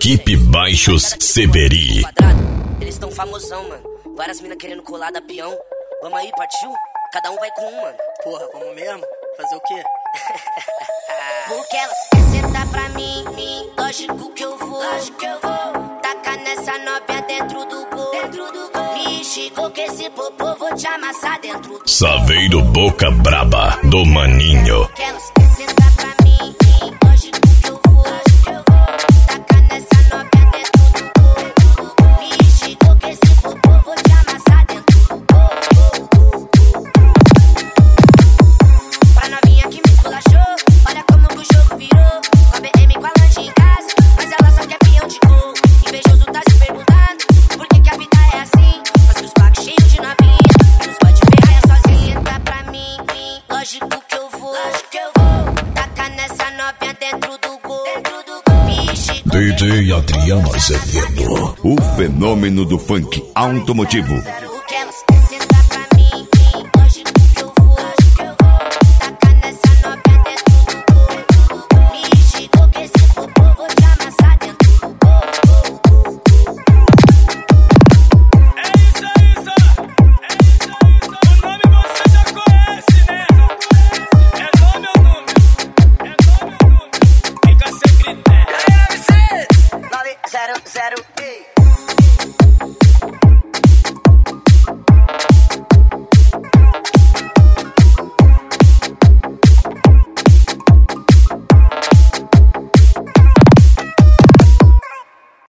Equipe Baixos Seberi. Eles tão famosão, mano. Várias minas querendo colar da peão. Vamos aí, partiu? Cada um vai com um, mano. Porra, vamos mesmo? Fazer o quê? Porque elas querem sentar pra mim, lógico que eu vou. Tacar nessa novinha dentro do gol. Me chegou que esse popô vou te amassar dentro do Saveiro Boca Braba do Maninho. Porque elas querem sentar pra mim, lógico que eu vou. Tacar nessa novinha dentro do gol. Me chegou que esse popô vou te amassar dentro do gol. Pra novinha que me esculachou, olha como que o jogo virou. Com a BM com a lanche em casa, mas ela só quer peão de gol. Invejoso tá se perguntando por que a vida é assim. Mas os pacos cheios de novinha, nos pode ferrar sozinha. Senta pra mim, lógico que eu vou. Tacar nessa novinha dentro do gol. DJ Adriano Azevedo, o fenômeno do funk automotivo.